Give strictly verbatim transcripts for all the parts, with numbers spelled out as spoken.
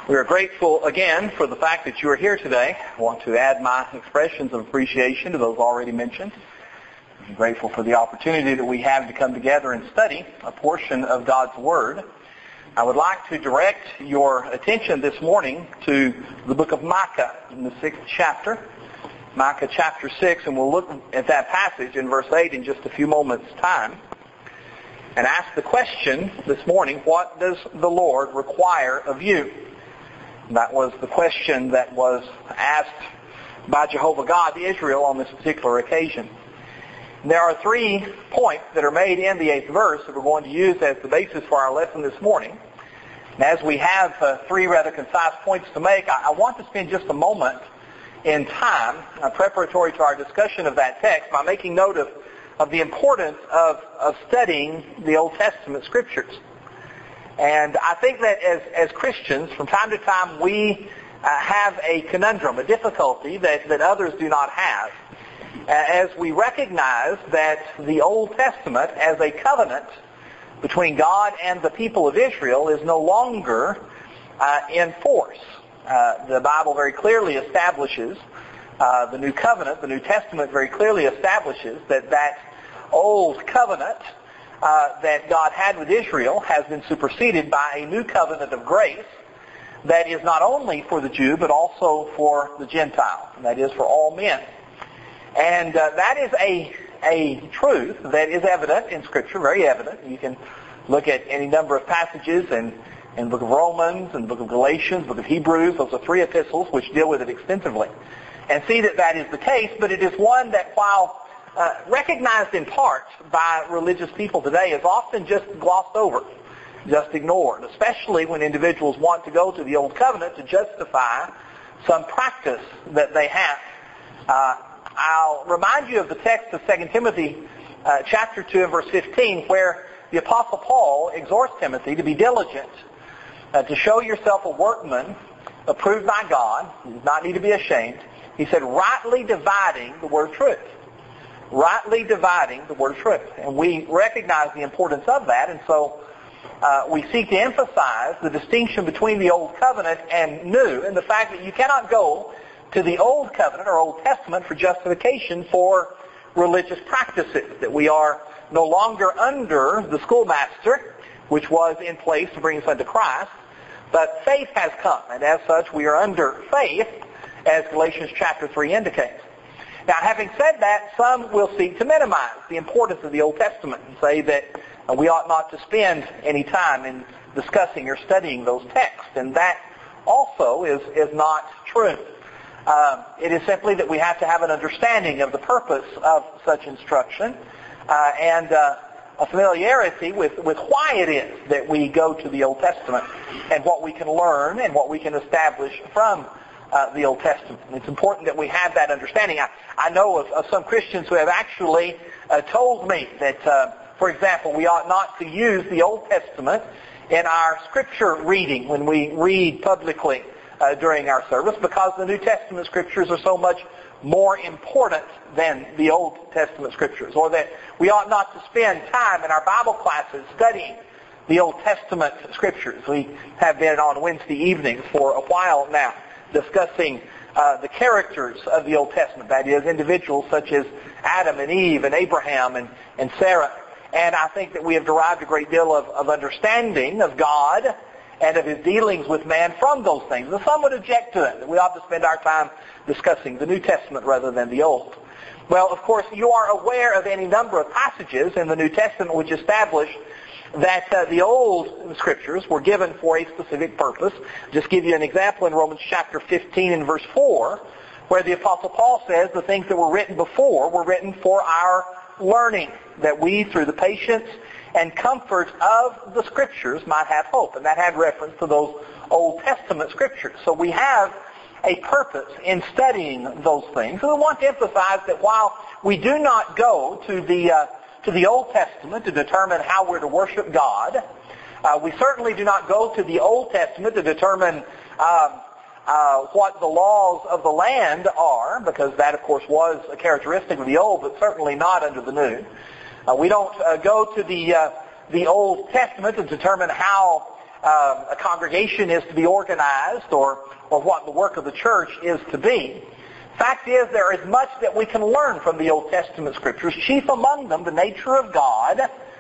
We are grateful again for the fact that you are here today. I want to add my expressions of appreciation to those already mentioned. I'm grateful for the opportunity that we have to come together and study a portion of God's Word. I would like to direct your attention this morning to the book of Micah in the sixth chapter. Micah chapter six, and we'll look at that passage in verse eight in just a few moments' time. And ask the question this morning, what does the Lord require of you? That was the question that was asked by Jehovah God to Israel on this particular occasion. There are three points that are made in the eighth verse that we're going to use as the basis for our lesson this morning. And as we have uh, three rather concise points to make, I, I want to spend just a moment in time uh, preparatory to our discussion of that text by making note of, of the importance of, of studying the Old Testament Scriptures. And I think that as, as Christians, from time to time, we uh, have a conundrum, a difficulty that, that others do not have. Uh, as we recognize that the Old Testament as a covenant between God and the people of Israel is no longer uh, in force. Uh, the Bible very clearly establishes, uh, the New Covenant, the New Testament very clearly establishes that that Old Covenant Uh, that God had with Israel has been superseded by a new covenant of grace that is not only for the Jew but also for the Gentile, and that is for all men. And uh, that is a a truth that is evident in Scripture, very evident. You can look at any number of passages in, in the book of Romans, and the book of Galatians, the book of Hebrews. Those are three epistles which deal with it extensively. And see that that is the case, but it is one that while Uh, recognized in part by religious people today is often just glossed over, just ignored, especially when individuals want to go to the Old Covenant to justify some practice that they have. Uh, I'll remind you of the text of Second Timothy uh, chapter two and verse fifteen, where the Apostle Paul exhorts Timothy to be diligent, uh, to show yourself a workman approved by God, who does not need to be ashamed. He said, rightly dividing the word of truth. Rightly dividing the word of truth. And we recognize the importance of that, and so uh, we seek to emphasize the distinction between the Old Covenant and New, and the fact that you cannot go to the Old Covenant or Old Testament for justification for religious practices, that we are no longer under the schoolmaster, which was in place to bring us unto Christ, but faith has come, and as such we are under faith, as Galatians chapter three indicates. Now, having said that, some will seek to minimize the importance of the Old Testament and say that uh, we ought not to spend any time in discussing or studying those texts. And that also is, is not true. Uh, it is simply that we have to have an understanding of the purpose of such instruction uh, and uh, a familiarity with, with why it is that we go to the Old Testament and what we can learn and what we can establish from Uh, the Old Testament. And it's important that we have that understanding. I, I know of, of some Christians who have actually uh, told me that, uh, for example, we ought not to use the Old Testament in our Scripture reading when we read publicly uh, during our service because the New Testament Scriptures are so much more important than the Old Testament Scriptures, or that we ought not to spend time in our Bible classes studying the Old Testament Scriptures. We have been on Wednesday evenings for a while now discussing uh, the characters of the Old Testament, that is, individuals such as Adam and Eve and Abraham and, and Sarah. And I think that we have derived a great deal of, of understanding of God and of His dealings with man from those things. And some would object to it, that we ought to spend our time discussing the New Testament rather than the Old. Well, of course, you are aware of any number of passages in the New Testament which establish that uh, the Old Scriptures were given for a specific purpose. Just give you an example in Romans chapter fifteen and verse four, where the Apostle Paul says the things that were written before were written for our learning, that we, through the patience and comfort of the Scriptures, might have hope. And that had reference to those Old Testament Scriptures. So we have a purpose in studying those things. And I want to emphasize that while we do not go to the uh, to the Old Testament to determine how we're to worship God, uh, we certainly do not go to the Old Testament to determine um, uh, what the laws of the land are, because that, of course, was a characteristic of the Old, but certainly not under the New. Uh, we don't uh, go to the uh, the Old Testament to determine how uh, a congregation is to be organized or, or what the work of the church is to be. Fact is, there is much that we can learn from the Old Testament Scriptures, chief among them the nature of God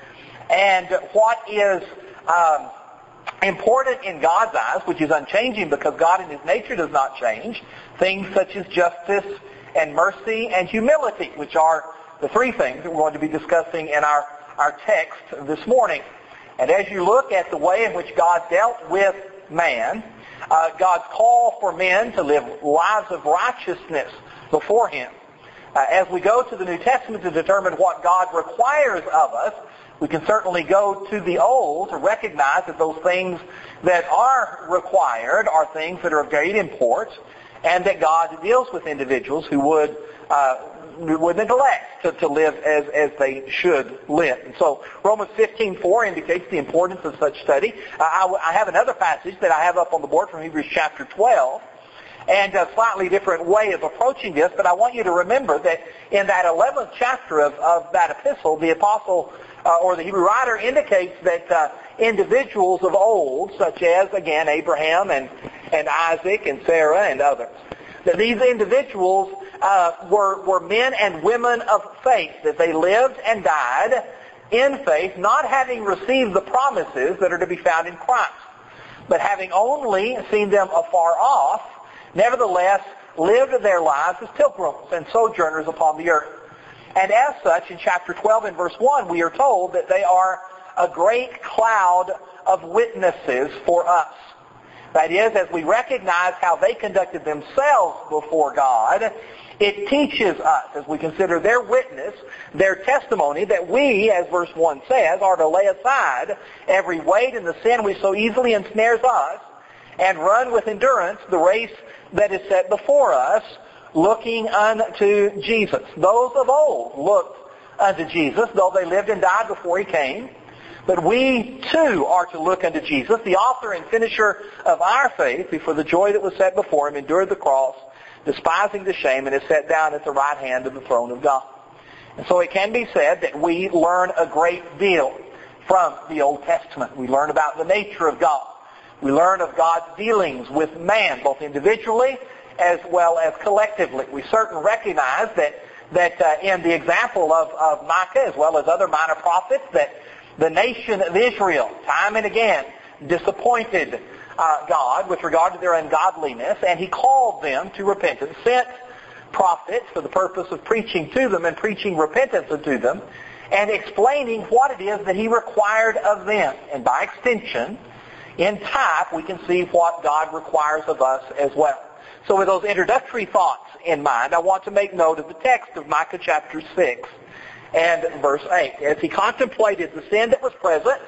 and what is um, important in God's eyes, which is unchanging because God in His nature does not change, things such as justice and mercy and humility, which are the three things that we're going to be discussing in our, our text this morning. And as you look at the way in which God dealt with man, uh, God's call for men to live lives of righteousness before Him. Uh, as we go to the New Testament to determine what God requires of us, we can certainly go to the Old to recognize that those things that are required are things that are of great import, and that God deals with individuals who would uh, would neglect to, to live as, as they should live. And so Romans fifteen four indicates the importance of such study. Uh, I, I have another passage that I have up on the board from Hebrews chapter twelve, and a slightly different way of approaching this, but I want you to remember that in that eleventh chapter of, of that epistle, the apostle uh, or the Hebrew writer indicates that uh, individuals of old, such as, again, Abraham and, and Isaac and Sarah and others, that these individuals uh, were, were men and women of faith, that they lived and died in faith, not having received the promises that are to be found in Christ, but having only seen them afar off, nevertheless lived their lives as pilgrims and sojourners upon the earth. And as such, in chapter twelve and verse one, we are told that they are a great cloud of witnesses for us. That is, as we recognize how they conducted themselves before God, it teaches us, as we consider their witness, their testimony, that we, as verse one says, are to lay aside every weight and the sin which so easily ensnares us, and run with endurance the race that is set before us, looking unto Jesus. Those of old looked unto Jesus, though they lived and died before He came. But we, too, are to look unto Jesus, the author and finisher of our faith, who for the joy that was set before Him endured the cross, despising the shame, and is set down at the right hand of the throne of God. And so it can be said that we learn a great deal from the Old Testament. We learn about the nature of God. We learn of God's dealings with man, both individually as well as collectively. We certainly recognize that, that uh, in the example of, of Micah, as well as other minor prophets, that the nation of Israel, time and again, disappointed uh, God with regard to their ungodliness, and He called them to repentance, sent prophets for the purpose of preaching to them and preaching repentance unto them, and explaining what it is that He required of them. And by extension, in type, we can see what God requires of us as well. So with those introductory thoughts in mind, I want to make note of the text of Micah chapter six and verse eight. As he contemplated the sin that was present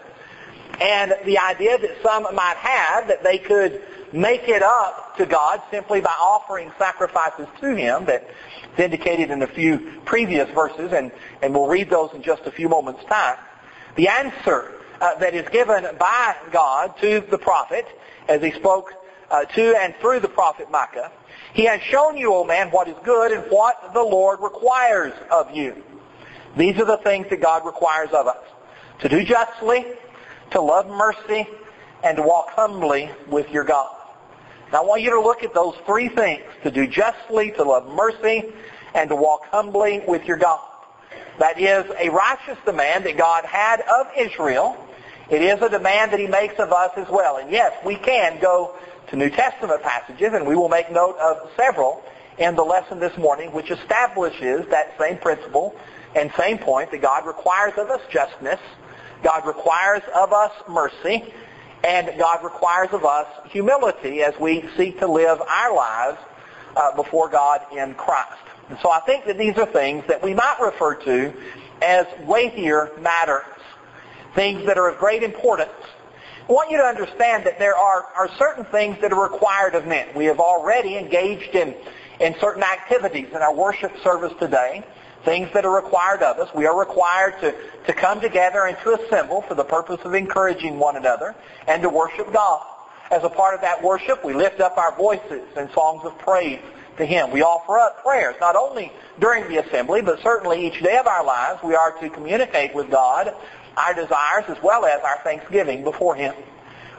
and the idea that some might have that they could make it up to God simply by offering sacrifices to Him, that's indicated in a few previous verses, and, and we'll read those in just a few moments' time. The answer uh, that is given by God to the prophet, as he spoke uh, to and through the prophet Micah, He has shown you, O man, what is good and what the Lord requires of you. These are the things that God requires of us: to do justly, to love mercy, and to walk humbly with your God. Now I want you to look at those three things: to do justly, to love mercy, and to walk humbly with your God. That is a righteous demand that God had of Israel. It is a demand that He makes of us as well. And yes, we can go to New Testament passages, and we will make note of several in the lesson this morning, which establishes that same principle and same point, that God requires of us justness, God requires of us mercy, and God requires of us humility as we seek to live our lives uh, before God in Christ. And so I think that these are things that we might refer to as weightier matters, things that are of great importance. I want you to understand that there are, are certain things that are required of men. We have already engaged in, in certain activities in our worship service today, things that are required of us. We are required to, to come together and to assemble for the purpose of encouraging one another and to worship God. As a part of that worship, we lift up our voices in songs of praise to Him. We offer up prayers, not only during the assembly, but certainly each day of our lives. We are to communicate with God our desires as well as our thanksgiving before Him.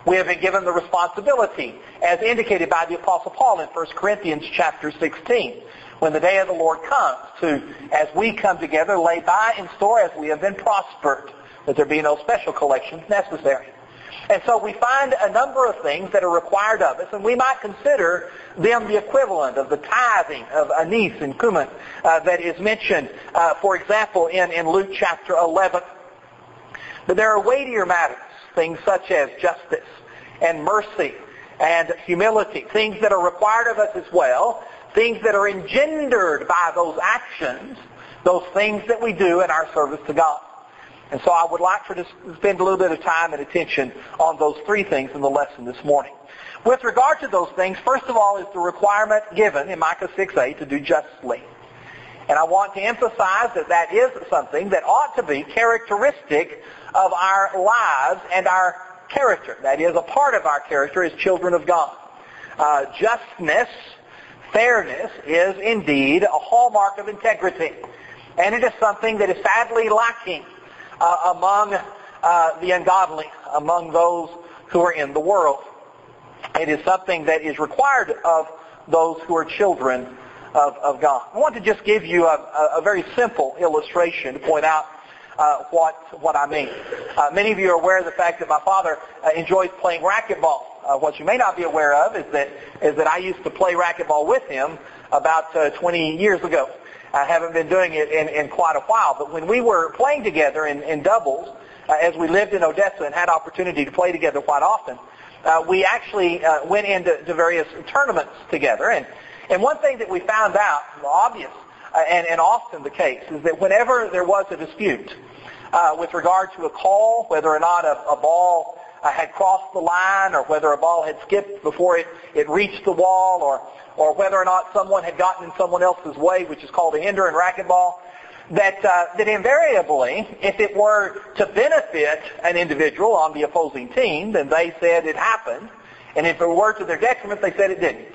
We have been given the responsibility, as indicated by the Apostle Paul in First Corinthians chapter sixteen, when the day of the Lord comes, to, as we come together, lay by in store as we have been prospered, that there be no special collections necessary. And so we find a number of things that are required of us, and we might consider them the equivalent of the tithing of anise and cumin uh, that is mentioned, uh, for example, in, in Luke chapter eleven. But there are weightier matters, things such as justice and mercy and humility, things that are required of us as well, things that are engendered by those actions, those things that we do in our service to God. And so I would like for to spend a little bit of time and attention on those three things in the lesson this morning. With regard to those things, first of all is the requirement given in Micah six eight to do justly. And I want to emphasize that that is something that ought to be characteristic of our lives and our character. That is a part of our character as children of God. Uh, justness, fairness is indeed a hallmark of integrity. And it is something that is sadly lacking Uh, among uh, the ungodly, among those who are in the world. It is something that is required of those who are children of, of God. I want to just give you a, a very simple illustration to point out uh, what what I mean. Uh, many of you are aware of the fact that my father uh, enjoys playing racquetball. Uh, what you may not be aware of is that is that I used to play racquetball with him about uh, twenty years ago. I haven't been doing it in, in quite a while, but when we were playing together in, in doubles, uh, as we lived in Odessa and had opportunity to play together quite often, uh, we actually uh, went into to various tournaments together. And, and one thing that we found out, obvious uh, and, and often the case, is that whenever there was a dispute uh, with regard to a call, whether or not a, a ball uh, had crossed the line or whether a ball had skipped before it, it reached the wall, or or whether or not someone had gotten in someone else's way, which is called a hinder in racquetball, that uh, that invariably, if it were to benefit an individual on the opposing team, then they said it happened, and if it were to their detriment, they said it didn't.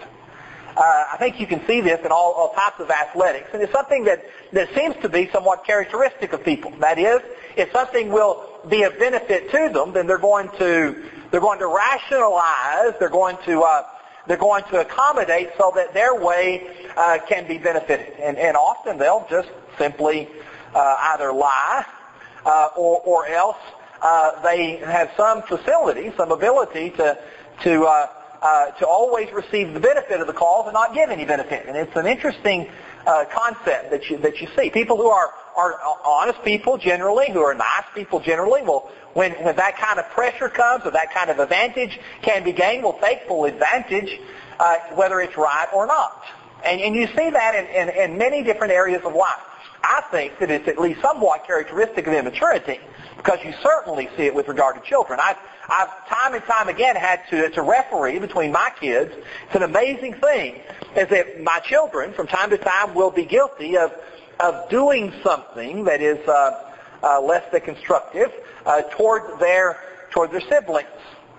Uh, I think you can see this in all, all types of athletics, and it's something that, that seems to be somewhat characteristic of people. That is, if something will be of benefit to them, then they're going to they're going to rationalize, they're going to uh, They're going to accommodate so that their way uh, can be benefited. And, and often they'll just simply uh, either lie uh, or, or else uh, they have some facility, some ability to to uh, uh, to always receive the benefit of the cause and not give any benefit. And it's an interesting uh, concept that you that you see. People who are are honest people generally, who are nice people generally, will when when that kind of pressure comes or that kind of advantage can be gained, will take full advantage, uh, whether it's right or not. And and you see that in, in, in many different areas of life. I think that it's at least somewhat characteristic of immaturity, because you certainly see it with regard to children. I've I've time and time again had to to referee between my kids. It's an amazing thing, is that my children from time to time will be guilty of of doing something that is uh, uh, less than constructive uh, toward their toward their siblings.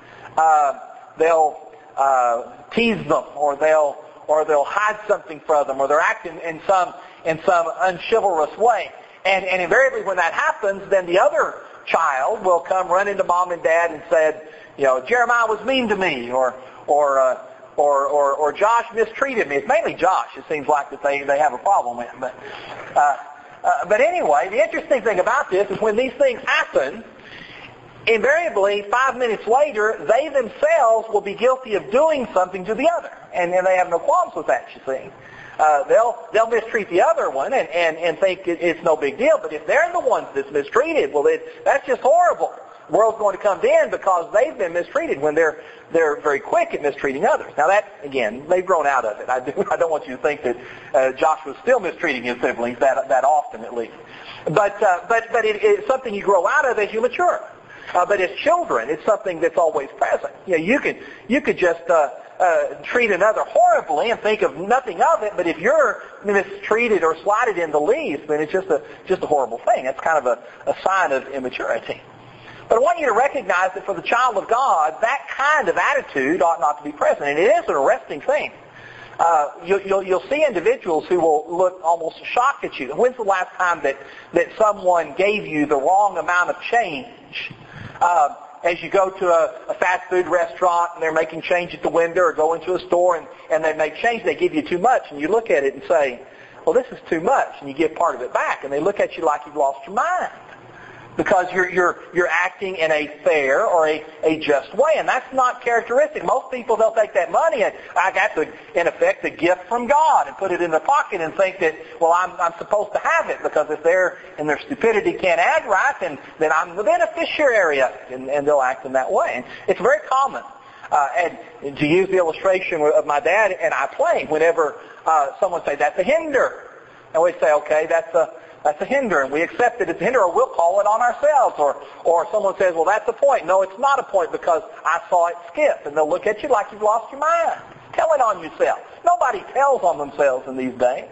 Uh, they'll uh, tease them, or they'll or they'll hide something from them, or they're acting in some in some unchivalrous way. And, and invariably, when that happens, then the other child will come running to mom and dad and said, you know, Jeremiah was mean to me, or or uh, or, or or Josh mistreated me. It's mainly Josh. It seems like that they they have a problem with. But uh, uh, but anyway, the interesting thing about this is when these things happen, invariably five minutes later, they themselves will be guilty of doing something to the other, and, and they have no qualms with that. You see. Uh, they'll they'll mistreat the other one and, and, and think it, it's no big deal. But if they're the ones that's mistreated, well, it, that's just horrible. The world's going to come to end because they've been mistreated when they're they're very quick at mistreating others. Now that, again, they've grown out of it. I, do, I don't want you to think that uh, Josh was still mistreating his siblings that that often, at least. But uh, but but it, it's something you grow out of as you mature. Uh, but as children, it's something that's always present. You know, you could you could just uh, uh, treat another horribly and think of nothing of it. But if you're mistreated or slighted in the least, then it's just a just a horrible thing. That's kind of a, a sign of immaturity. But I want you to recognize that for the child of God, that kind of attitude ought not to be present, and it is an arresting thing. Uh, you, you'll, you'll see individuals who will look almost shocked at you. When's the last time that that someone gave you the wrong amount of change? Uh, as you go to a, a fast food restaurant and they're making change at the window, or go into a store and, and they make change, they give you too much, and you look at it and say, well, this is too much, and you give part of it back, and they look at you like you've lost your mind. Because you're you're you're acting in a fair or a, a just way, and that's not characteristic. Most people, they'll take that money and I got the in effect a gift from God and put it in their pocket and think that, well, I'm I'm supposed to have it, because if they're in their stupidity can't act right, then then I'm the beneficiary of it, and, and they'll act in that way. And it's very common. Uh, and to use the illustration of my dad and I playing, whenever uh, someone say that's a hinder, and we say, okay, that's a That's a hinder, and we accept it as a hinder, or we'll call it on ourselves. Or or someone says, well, that's a point. No, it's not a point because I saw it skip. And they'll look at you like you've lost your mind. Tell it on yourself. Nobody tells on themselves in these days.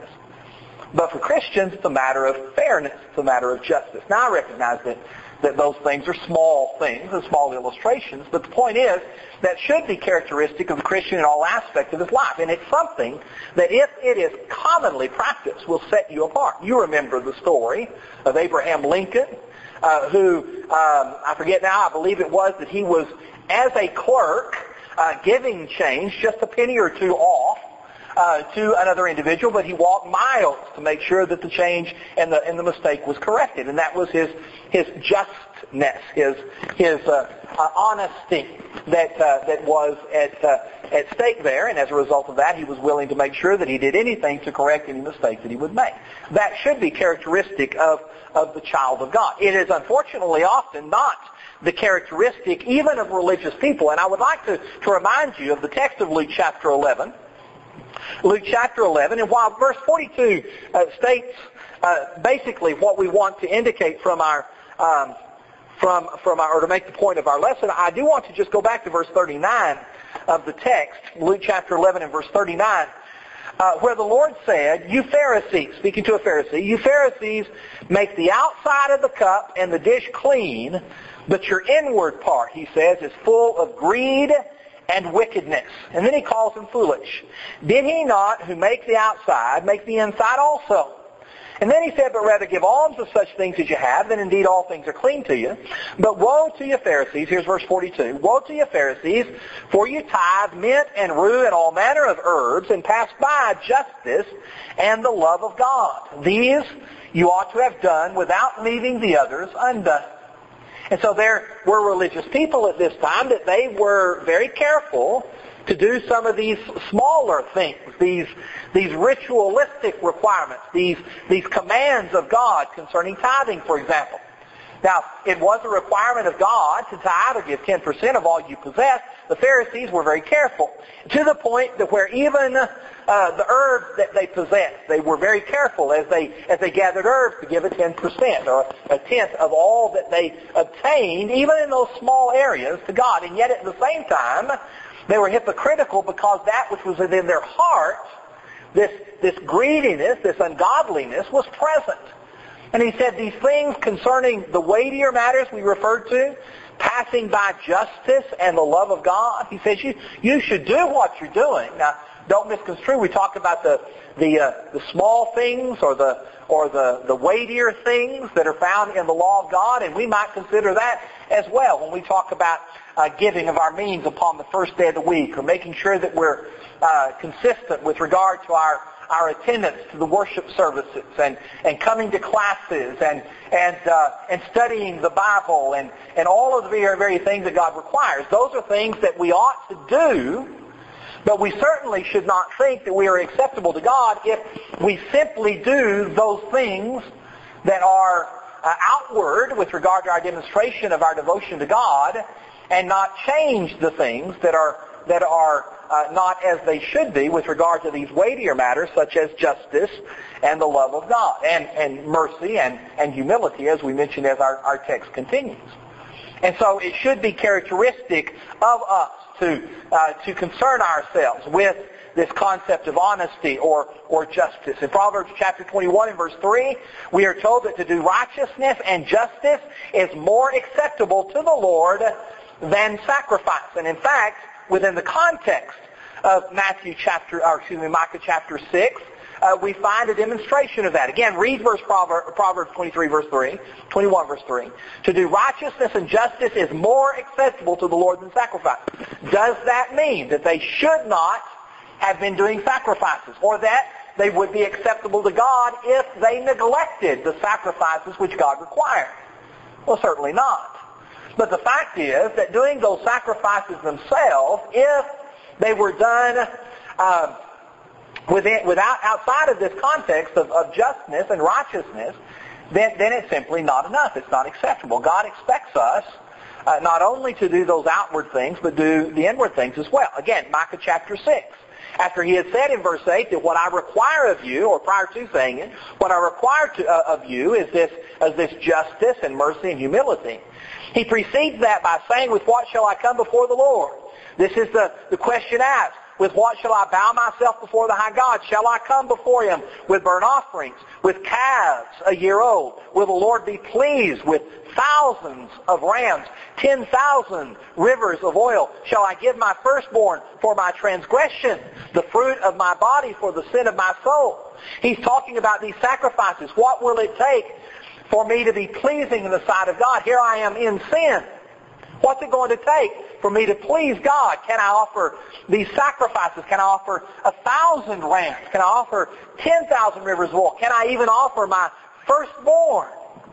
But for Christians, it's a matter of fairness. It's a matter of justice. Now, I recognize that, that those things are small things and small illustrations, but the point is that should be characteristic of the Christian in all aspects of his life. And it's something that, if it is commonly practiced, will set you apart. You remember the story of Abraham Lincoln, uh, who, um, I forget now, I believe it was that he was, as a clerk, uh, giving change just a penny or two off uh, to another individual, but he walked miles to make sure that the change and the and the mistake was corrected. And that was his his justness, his his uh, uh, honesty that uh, that was at uh, at stake there. And as a result of that, he was willing to make sure that he did anything to correct any mistake that he would make. That should be characteristic of of the child of God. It is unfortunately often not the characteristic even of religious people. And I would like to, to remind you of the text of Luke chapter eleven. Luke chapter eleven, and while verse forty-two uh, states uh, basically what we want to indicate from our um, from from our, or to make the point of our lesson, I do want to just go back to verse thirty-nine of the text, Luke chapter eleven and verse thirty-nine, uh, where the Lord said, "You Pharisees," speaking to a Pharisee, "you Pharisees make the outside of the cup and the dish clean, but your inward part," he says, "is full of greed and wickedness." And then he calls them foolish. "Did he not, who make the outside, make the inside also? And then he said, but rather give alms of such things as you have, then indeed all things are clean to you. But woe to you Pharisees," here's verse forty-two, "woe to you Pharisees, for you tithe mint and rue and all manner of herbs, and pass by justice and the love of God. These you ought to have done without leaving the others undone." And so there were religious people at this time that they were very careful to do some of these smaller things, these these ritualistic requirements, these these commands of God concerning tithing, for example. Now, it was a requirement of God to tithe or give ten percent of all you possess. The Pharisees were very careful, to the point that where even uh, the herbs that they possessed, they were very careful as they as they gathered herbs to give a ten percent or a tenth of all that they obtained, even in those small areas, to God. And yet at the same time, they were hypocritical, because that which was within their heart, this this greediness, this ungodliness, was present. And he said these things concerning the weightier matters we referred to, passing by justice and the love of God, he says you you should do what you're doing. Now, don't misconstrue. We talk about the the uh, the small things or the or the the weightier things that are found in the law of God, and we might consider that as well when we talk about uh, giving of our means upon the first day of the week, or making sure that we're uh, consistent with regard to our our attendance to the worship services, and, and coming to classes, and and uh, and studying the Bible, and, and all of the very, very things that God requires. Those are things that we ought to do, but we certainly should not think that we are acceptable to God if we simply do those things that are uh, outward with regard to our demonstration of our devotion to God, and not change the things that are that are uh, not as they should be with regard to these weightier matters, such as justice and the love of God, and, and mercy and, and humility, as we mentioned as our, our text continues. And so it should be characteristic of us to uh, to concern ourselves with this concept of honesty or, or justice. In Proverbs chapter twenty-one and verse three, we are told that to do righteousness and justice is more acceptable to the Lord than sacrifice. And in fact, within the context of Matthew chapter, or excuse me, Micah chapter six, uh, we find a demonstration of that. Again, read verse Proverbs, Proverbs twenty-three, verse three, twenty-one, verse three. To do righteousness and justice is more acceptable to the Lord than sacrifice. Does that mean that they should not have been doing sacrifices, or that they would be acceptable to God if they neglected the sacrifices which God required? Well, certainly not. But the fact is that doing those sacrifices themselves, if they were done uh, within, without outside of this context of, of justness and righteousness, then, then it's simply not enough. It's not acceptable. God expects us uh, not only to do those outward things, but do the inward things as well. Again, Micah chapter six. After he had said in verse eight that what I require of you, or prior to saying it, what I require to, uh, of you is this, is this justice and mercy and humility. He precedes that by saying, with what shall I come before the Lord? This is the, the question asked. With what shall I bow myself before the high God? Shall I come before him with burnt offerings, with calves a year old? Will the Lord be pleased with thousands of rams, ten thousand rivers of oil? Shall I give my firstborn for my transgression, the fruit of my body for the sin of my soul? He's talking about these sacrifices. What will it take for me to be pleasing in the sight of God? Here I am in sin. What's it going to take for me to please God? Can I offer these sacrifices? Can I offer a thousand rams? Can I offer ten thousand rivers of oil? Can I even offer my firstborn?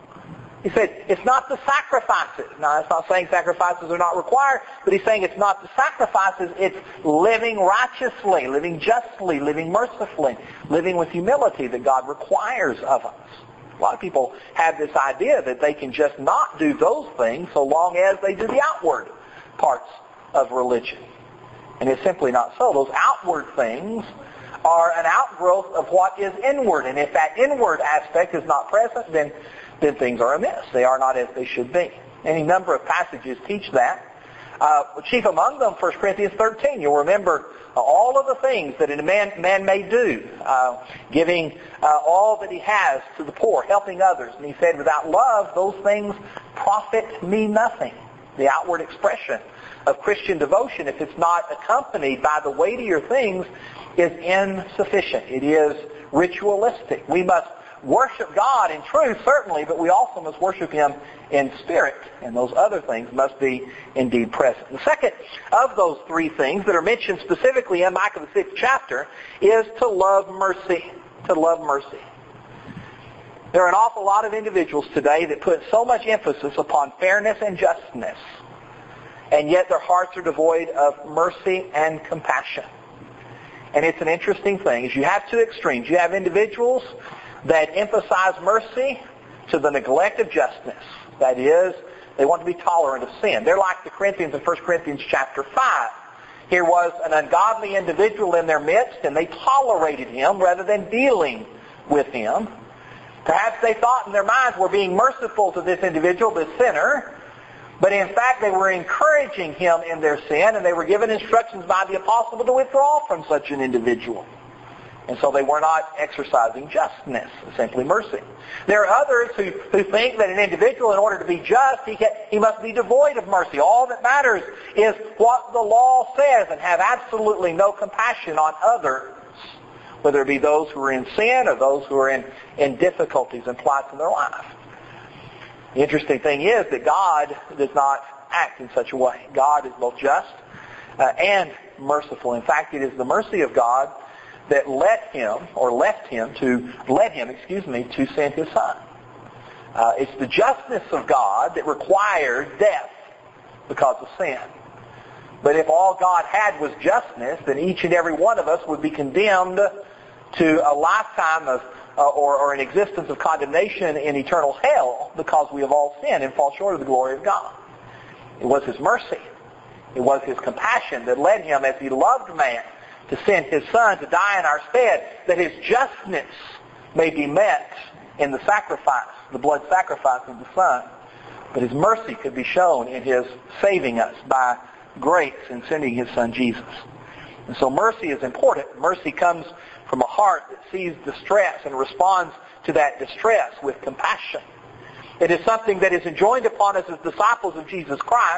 He said, it's not the sacrifices. Now, it's not saying sacrifices are not required, but he's saying it's not the sacrifices, it's living righteously, living justly, living mercifully, living with humility that God requires of us. A lot of people have this idea that they can just not do those things so long as they do the outward parts of religion. And it's simply not so. Those outward things are an outgrowth of what is inward. And if that inward aspect is not present, then, then things are amiss. They are not as they should be. Any number of passages teach that. Uh, chief among them, First Corinthians thirteen. You'll remember uh, all of the things that a man, man may do, uh, giving uh, all that he has to the poor, helping others. And he said, without love, those things profit me nothing. The outward expression of Christian devotion, if it's not accompanied by the weightier things, is insufficient. It is ritualistic. We must worship God in truth, certainly, but we also must worship him in spirit, and those other things must be indeed present. The second of those three things that are mentioned specifically in Micah the sixth chapter is to love mercy. To love mercy. There are an awful lot of individuals today that put so much emphasis upon fairness and justness, and yet their hearts are devoid of mercy and compassion. And it's an interesting thing, is you have two extremes. You have individuals that emphasize mercy to the neglect of justice. That is, they want to be tolerant of sin. They're like the Corinthians in First Corinthians chapter five. Here was an ungodly individual in their midst, and they tolerated him rather than dealing with him. Perhaps they thought in their minds, we're being merciful to this individual, this sinner, but in fact they were encouraging him in their sin, and they were given instructions by the apostle to withdraw from such an individual. And so they were not exercising justness, simply mercy. There are others who, who think that an individual, in order to be just, he, can, he must be devoid of mercy. All that matters is what the law says, and have absolutely no compassion on others, whether it be those who are in sin or those who are in, in difficulties and plights in their life. The interesting thing is that God does not act in such a way. God is both just uh, and merciful. In fact, it is the mercy of God that let him, or left him to, led him, excuse me, to send his son. Uh, it's the justness of God that required death because of sin. But if all God had was justness, then each and every one of us would be condemned to a lifetime of, uh, or, or an existence of condemnation in eternal hell, because we have all sinned and fall short of the glory of God. It was his mercy. It was his compassion that led him, as he loved man, to send his son to die in our stead, that his justness may be met in the sacrifice, the blood sacrifice of the Son. But his mercy could be shown in his saving us by grace in sending his son Jesus. And so mercy is important. Mercy comes from a heart that sees distress and responds to that distress with compassion. It is something that is enjoined upon us as disciples of Jesus Christ,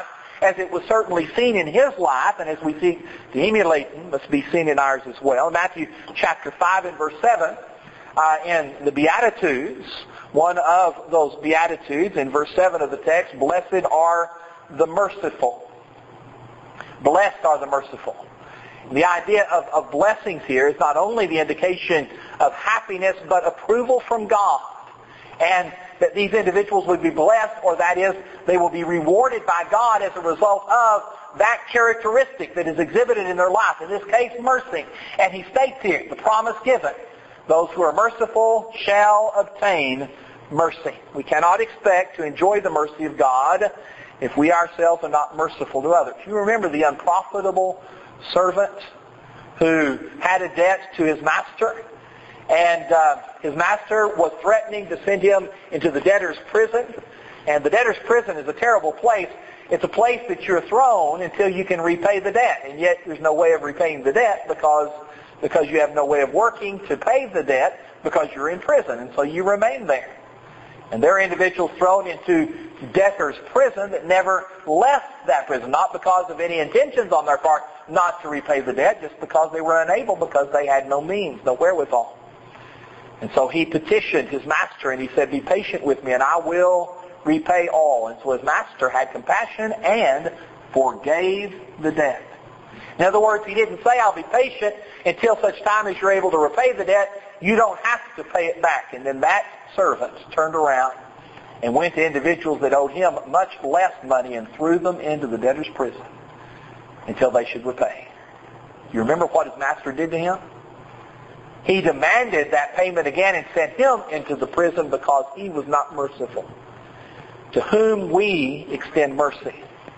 as it was certainly seen in his life, and as we seek to emulate him, must be seen in ours as well. In Matthew chapter five and verse seven, uh, in the Beatitudes, one of those Beatitudes, in verse seven of the text, blessed are the merciful. Blessed are the merciful. The idea of, of blessings here is not only the indication of happiness, but approval from God. And that these individuals would be blessed, or that is, they will be rewarded by God as a result of that characteristic that is exhibited in their life. In this case, mercy. And he states here, the promise given, those who are merciful shall obtain mercy. We cannot expect to enjoy the mercy of God if we ourselves are not merciful to others. You remember the unprofitable servant who had a debt to his master, and uh, his master was threatening to send him into the debtor's prison. And the debtor's prison is a terrible place. It's a place that you're thrown until you can repay the debt, and yet there's no way of repaying the debt because because you have no way of working to pay the debt because you're in prison, and so you remain there. And there are individuals thrown into debtor's prison that never left that prison, not because of any intentions on their part not to repay the debt, just because they were unable, because they had no means, no wherewithal. And so he petitioned his master and he said, be patient with me and I will repay all. And so his master had compassion and forgave the debt. In other words, he didn't say, I'll be patient until such time as you're able to repay the debt. You don't have to pay it back. And then that servant turned around and went to individuals that owed him much less money and threw them into the debtor's prison until they should repay. You remember what his master did to him? He demanded that payment again and sent him into the prison because he was not merciful. To whom we extend mercy,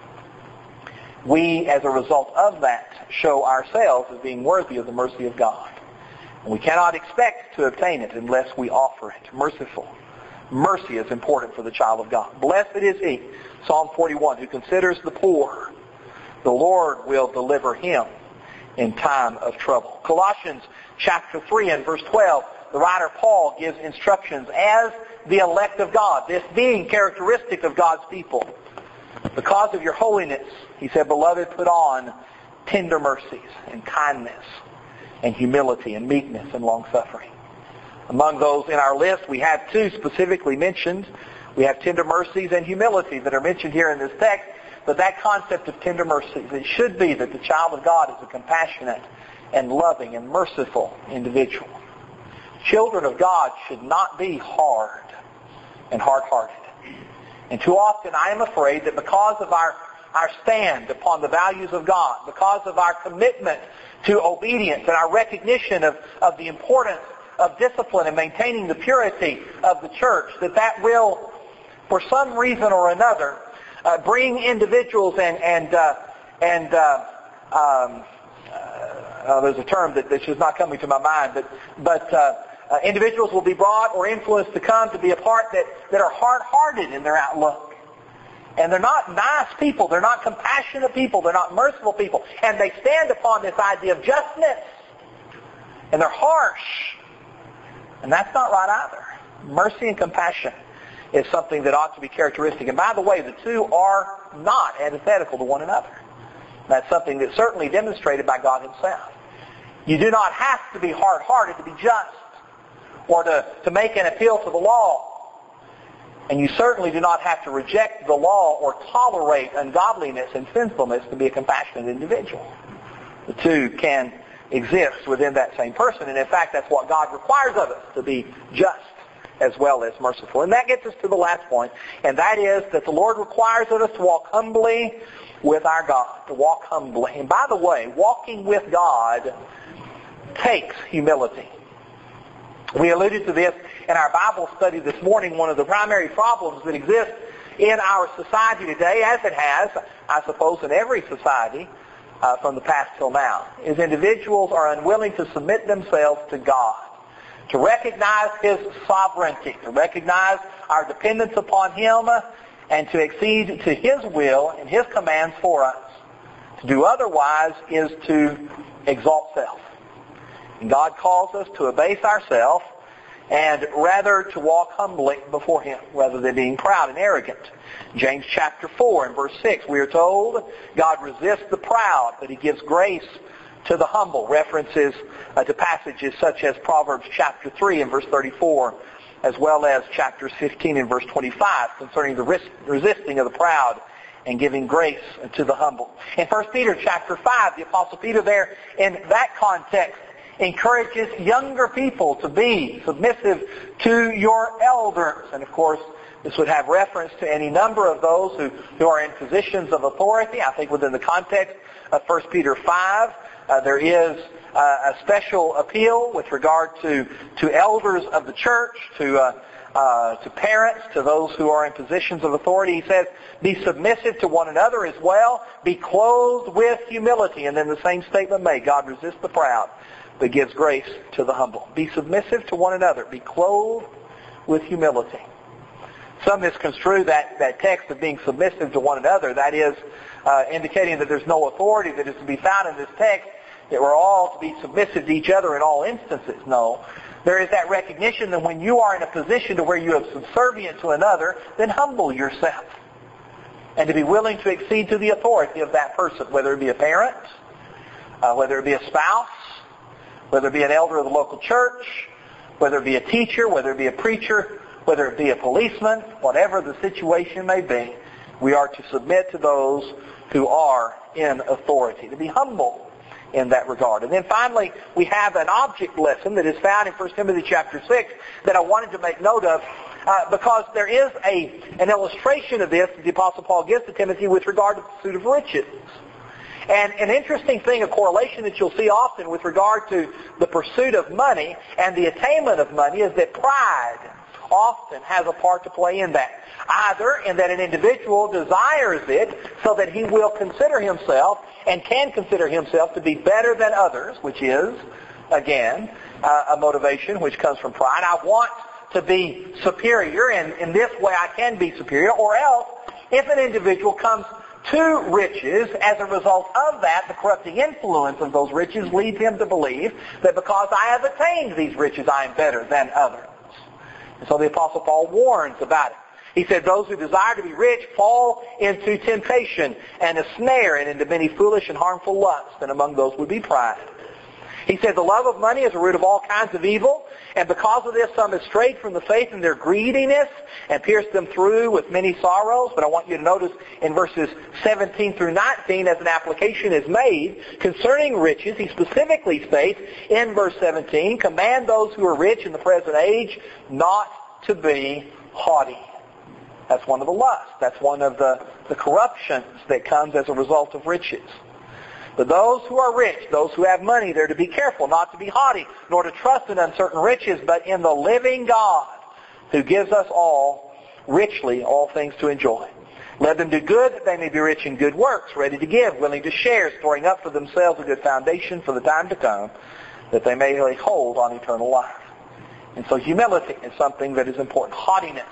we, as a result of that, show ourselves as being worthy of the mercy of God. And we cannot expect to obtain it unless we offer it. Merciful. Mercy is important for the child of God. Blessed is he, Psalm forty-one, who considers the poor. The Lord will deliver him in time of trouble. Colossians chapter three and verse twelve, the writer Paul gives instructions as the elect of God, this being characteristic of God's people. Because of your holiness, he said, beloved, put on tender mercies and kindness and humility and meekness and long-suffering. Among those in our list, we have two specifically mentioned. We have tender mercies and humility that are mentioned here in this text. But that concept of tender mercies, it should be that the child of God is a compassionate and loving and merciful individual. Children of God should not be hard and hard-hearted. And too often I am afraid that because of our, our stand upon the values of God, because of our commitment to obedience and our recognition of, of the importance of discipline and maintaining the purity of the church, that that will, for some reason or another, uh, bring individuals and and uh, and uh, um, uh, there's a term that that's just not coming to my mind, but but uh, uh, individuals will be brought or influenced to come to be a part that that are hard-hearted in their outlook. And they're not nice people. They're not compassionate people. They're not merciful people. And they stand upon this idea of justness. And they're harsh. And that's not right either. Mercy and compassion is something that ought to be characteristic. And by the way, the two are not antithetical to one another. That's something that's certainly demonstrated by God himself. You do not have to be hard-hearted to be just or to, to make an appeal to the law. And you certainly do not have to reject the law or tolerate ungodliness and sinfulness to be a compassionate individual. The two can exist within that same person. And in fact, that's what God requires of us, to be just as well as merciful. And that gets us to the last point, and that is that the Lord requires of us to walk humbly with our God, to walk humbly. And by the way, walking with God takes humility. We alluded to this in our Bible study this morning. One of the primary problems that exists in our society today, as it has, I suppose, in every society uh, from the past till now, is individuals are unwilling to submit themselves to God, to recognize his sovereignty, to recognize our dependence upon him, and to accede to his will and his commands for us. To do otherwise is to exalt self. And God calls us to abase ourselves and rather to walk humbly before Him, rather than being proud and arrogant. James chapter four and verse six, we are told, God resists the proud, but He gives grace to the humble. References uh, to passages such as Proverbs chapter three and verse thirty-four, as well as chapters fifteen and verse twenty-five, concerning the res- resisting of the proud and giving grace to the humble. In First Peter chapter five, the Apostle Peter there, in that context, encourages younger people to be submissive to your elders. And of course, this would have reference to any number of those who, who are in positions of authority. I think within the context of First Peter five, uh, there is uh, a special appeal with regard to, to elders of the church, to uh, uh, to parents, to those who are in positions of authority. He says, be submissive to one another as well. Be clothed with humility. And then the same statement made, God resists the proud, but gives grace to the humble. Be submissive to one another. Be clothed with humility. Some misconstrue that, that text of being submissive to one another. That is uh, indicating that there's no authority that is to be found in this text, that we're all to be submissive to each other in all instances. No. There is that recognition that when you are in a position to where you are subservient to another, then humble yourself. And to be willing to accede to the authority of that person, whether it be a parent, uh, whether it be a spouse, whether it be an elder of the local church, whether it be a teacher, whether it be a preacher, whether it be a policeman, whatever the situation may be, we are to submit to those who are in authority, to be humble in that regard. And then finally, we have an object lesson that is found in First Timothy chapter six that I wanted to make note of uh, because there is a an illustration of this that the Apostle Paul gives to Timothy with regard to the pursuit of riches. And an interesting thing, a correlation that you'll see often with regard to the pursuit of money and the attainment of money is that pride often has a part to play in that. Either in that an individual desires it so that he will consider himself and can consider himself to be better than others, which is, again, uh, a motivation which comes from pride. I want to be superior, and in this way I can be superior. Or else, if an individual comes to riches, as a result of that, the corrupting influence of those riches leads him to believe that because I have attained these riches, I am better than others. And so the Apostle Paul warns about it. He said, those who desire to be rich fall into temptation and a snare and into many foolish and harmful lusts, and among those would be pride. He said, the love of money is the root of all kinds of evil, and because of this some have strayed from the faith in their greediness and pierced them through with many sorrows. But I want you to notice in verses seventeen through nineteen, as an application is made concerning riches, he specifically states in verse seventeen, command those who are rich in the present age not to be haughty. That's one of the lusts. That's one of the, the corruptions that comes as a result of riches. But those who are rich, those who have money, they're to be careful not to be haughty, nor to trust in uncertain riches, but in the living God, who gives us all richly all things to enjoy. Let them do good, that they may be rich in good works, ready to give, willing to share, storing up for themselves a good foundation for the time to come, that they may lay hold on eternal life. And so humility is something that is important. Haughtiness,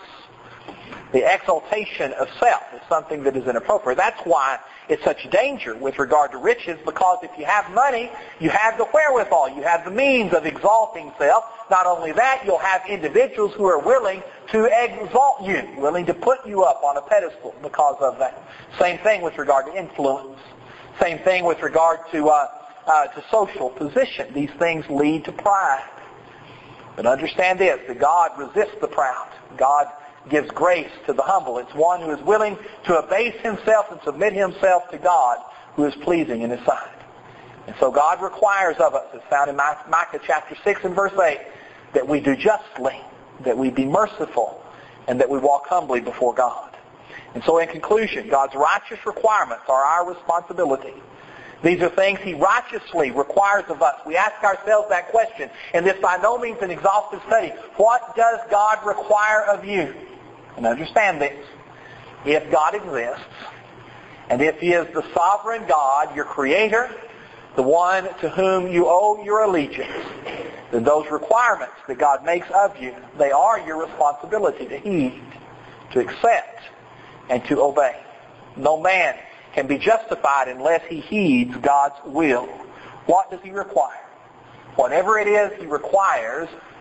the exaltation of self, is something that is inappropriate. That's why it's such danger with regard to riches, because if you have money, you have the wherewithal, you have the means of exalting self. Not only that, you'll have individuals who are willing to exalt you, willing to put you up on a pedestal because of that. Same thing with regard to influence. Same thing with regard to, uh, uh, to social position. These things lead to pride. But understand this, that God resists the proud. God gives grace to the humble. It's one who is willing to abase himself and submit himself to God, who is pleasing in his sight. And so God requires of us, as found in Micah chapter six and verse eight, that we do justly, that we be merciful, and that we walk humbly before God. And so in conclusion, God's righteous requirements are our responsibility. These are things He righteously requires of us. We ask ourselves that question, and this by no means an exhaustive study. What does God require of you? And understand this. If God exists, and if He is the sovereign God, your Creator, the one to whom you owe your allegiance, then those requirements that God makes of you, they are your responsibility to heed, to accept, and to obey. No man can be justified unless he heeds God's will. What does He require? Whatever it is He requires,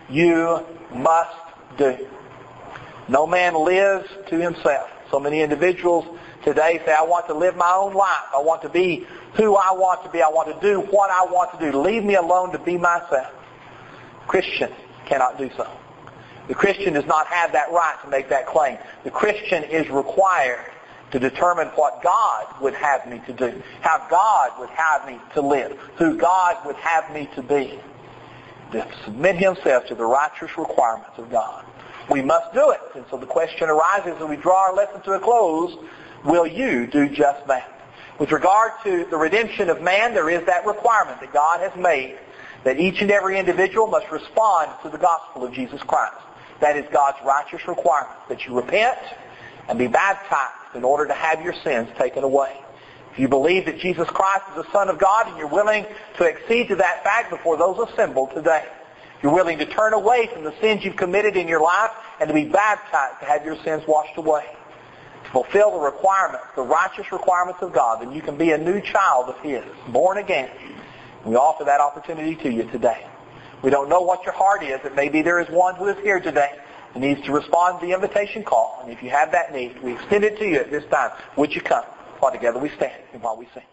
you must do. No man lives to himself. So many individuals today say, I want to live my own life. I want to be who I want to be. I want to do what I want to do. Leave me alone to be myself. Christian cannot do so. The Christian does not have that right to make that claim. The Christian is required to determine what God would have me to do, how God would have me to live, who God would have me to be, to submit himself to the righteous requirements of God. We must do it. And so the question arises as we draw our lesson to a close, will you do just that? With regard to the redemption of man, there is that requirement that God has made that each and every individual must respond to the gospel of Jesus Christ. That is God's righteous requirement, that you repent and be baptized in order to have your sins taken away. If you believe that Jesus Christ is the Son of God and you're willing to accede to that fact before those assembled today, you're willing to turn away from the sins you've committed in your life and to be baptized to have your sins washed away, to fulfill the requirements, the righteous requirements of God, then you can be a new child of His, born again. We offer that opportunity to you today. We don't know what your heart is. It may be there is one who is here today who needs to respond to the invitation call. And if you have that need, we extend it to you at this time. Would you come while together we stand and while we sing?